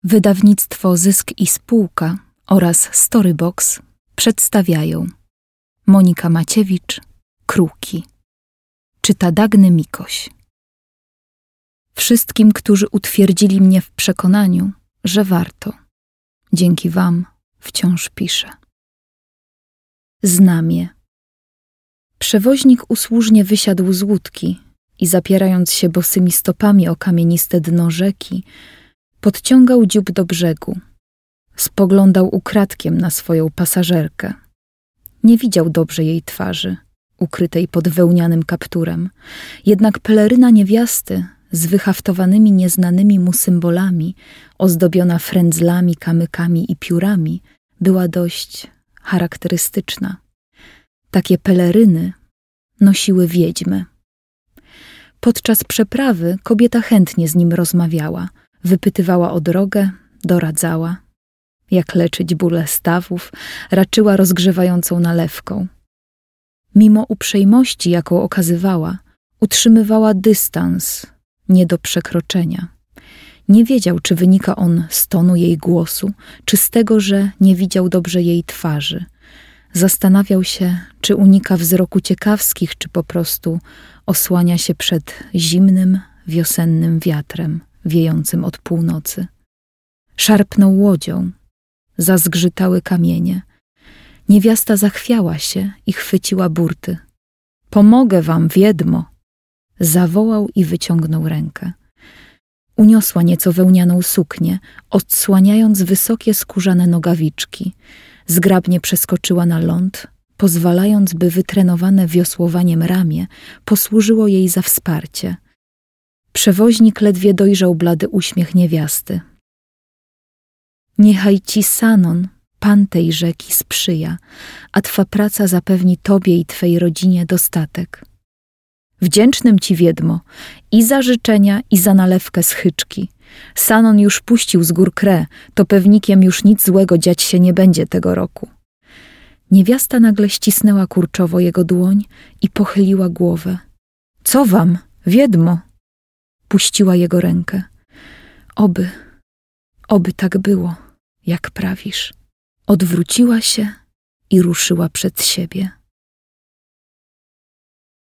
Wydawnictwo Zysk i Spółka oraz Storybox przedstawiają Monika Maciewicz, Kruki. Czyta Dagny Mikoś. Wszystkim, którzy utwierdzili mnie w przekonaniu, że warto. Dzięki wam wciąż piszę. Znamie. Przewoźnik usłużnie wysiadł z łódki i zapierając się bosymi stopami o kamieniste dno rzeki, podciągał dziób do brzegu. Spoglądał ukradkiem na swoją pasażerkę. Nie widział dobrze jej twarzy, ukrytej pod wełnianym kapturem. Jednak peleryna niewiasty z wyhaftowanymi nieznanymi mu symbolami, ozdobiona frędzlami, kamykami i piórami, była dość charakterystyczna. Takie peleryny nosiły wiedźmy. Podczas przeprawy kobieta chętnie z nim rozmawiała, wypytywała o drogę, doradzała, jak leczyć bóle stawów, raczyła rozgrzewającą nalewką. Mimo uprzejmości, jaką okazywała, utrzymywała dystans, nie do przekroczenia. Nie wiedział, czy wynika on z tonu jej głosu, czy z tego, że nie widział dobrze jej twarzy. Zastanawiał się, czy unika wzroku ciekawskich, czy po prostu osłania się przed zimnym, wiosennym wiatrem wiejącym od północy. Szarpnął łodzią, zazgrzytały kamienie. Niewiasta zachwiała się i chwyciła burty. „Pomogę wam, wiedmo!” Zawołał i wyciągnął rękę. Uniosła nieco wełnianą suknię, odsłaniając wysokie skórzane nogawiczki. Zgrabnie przeskoczyła na ląd, pozwalając, by wytrenowane wiosłowaniem ramię posłużyło jej za wsparcie. Przewoźnik ledwie dojrzał blady uśmiech niewiasty. „Niechaj ci Sanon, pan tej rzeki, sprzyja, a twa praca zapewni tobie i twej rodzinie dostatek. Wdzięcznym ci, wiedmo, i za życzenia, i za nalewkę z chyczki. Sanon już puścił z gór krę, to pewnikiem już nic złego dziać się nie będzie tego roku.” Niewiasta nagle ścisnęła kurczowo jego dłoń i pochyliła głowę. „Co wam, wiedmo?” Puściła jego rękę. Oby tak było, jak prawisz. Odwróciła się i ruszyła przed siebie.